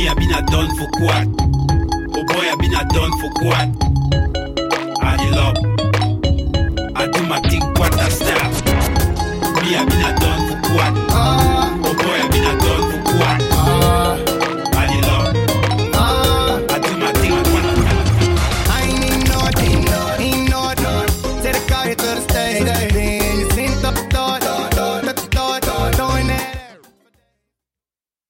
Me I been a done for quad. Oh boy, I been a done for quad. I the love. I do my thing quarter style. Me I been a done for quad. Oh boy, I been a done for quad. I the love. I do my thing quarter. I ain't nothing. Say the guy to the stage.